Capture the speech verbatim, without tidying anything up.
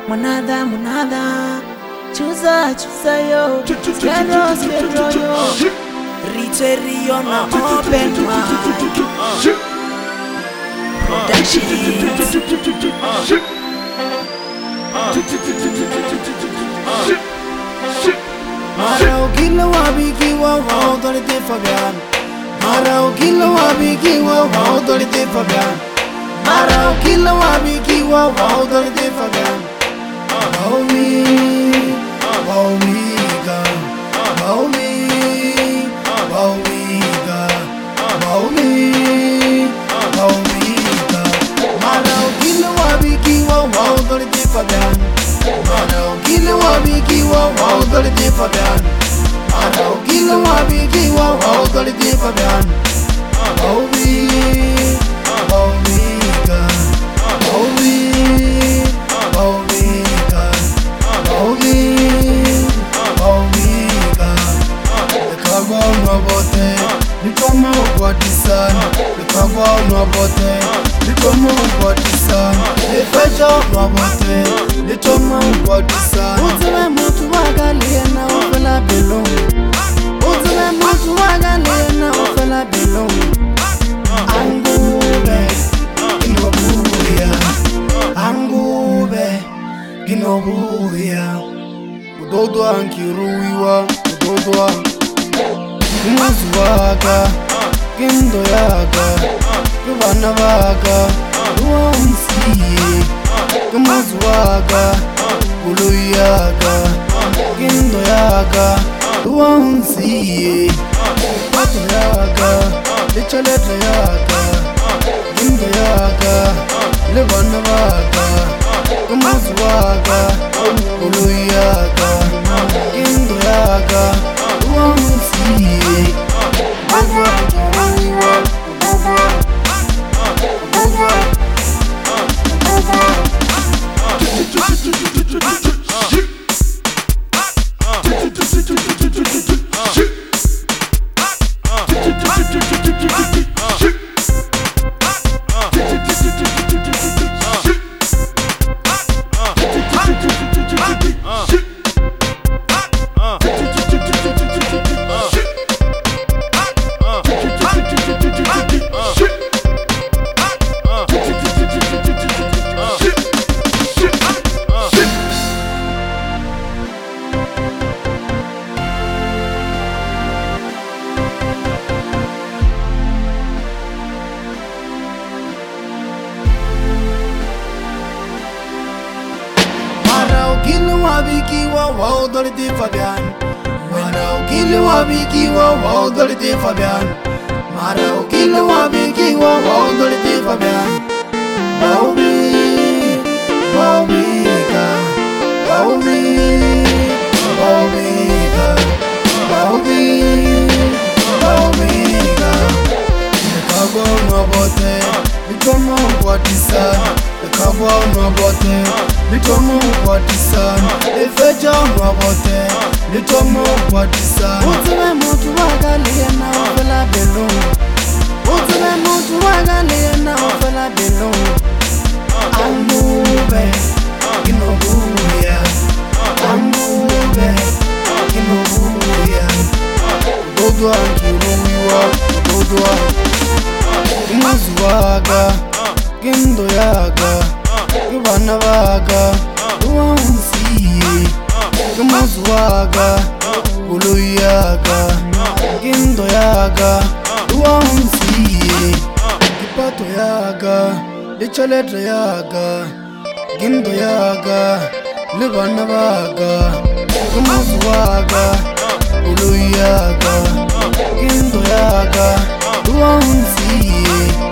Monada, monada, chusa, chusa yo, skerro, skerro yo, Riche Rio na open mic, Productions. Marao gila wabi kiwa wao dole de Fabian. Marao gila wabi kiwa wao dole de Fabian. Marao gila wabi kiwa wao dole de Fabian. Wow me, wow me ga, wow me, wow me ga, wow me, wow me ga. Marao gila wabi kiwa wao dole de Fabian. Marao gila wabi kiwa wao dole de Fabian. Marao gila wabi kiwa wao dole de Fabian. Wow me, wow me ga, wow me, wow me ga, wow me, wow me ga. Lekagwa unabote, nikoma ukwatisan. Lekagwa unabote, nikoma ukwatisan. Lefeja unabote, nikoma ukwatisan. Utule mutu wagalie na ufela belong. Utule mutu wagalie na ufela belong. Angube, ginobuya. Angube, ginobuya. Udodwa nkiruiwa, udodwa umuzuwaga, gindo yaga, gubana baga, uwamsiye, umuzuwaga, uluyaga, gindo yaga, uwamsiye, pato yaga, lichaleta yaga, gindo yaga, lebana baga, umuzuwaga, uluyaga, gindo yaga, uwamsiye. Wabi kiwa wao dole de Fabian. Marao gila wabi kiwa wao dole de Fabian. Marao gila wabi kiwa wao dole de Fabian. Wow me, wow me ga, wow me, wow me ga, wow me, wow me ga. Lekagwa unabote, nikoma ukwatisan. Lekagwa unabote, nikoma ukwatisan. Lefeja unabote, nikoma ukwatisan. Utule mutu wagalie na ufela belong. Utule mutu wagalie na ufela belong. Angube, ginobuya. Angube, ginobuya. Udodwa nkiruiwa, udodwa umuzuwaga, gindo yaga, gubana baga, uwamsiye, umuzuwaga, uluyaga, gindo yaga, uwamsiye, kipato yaga, lichaleta yaga, gindo yaga, libana baga, umuzuwaga, uluyaga, gindo yaga, uwamsiye.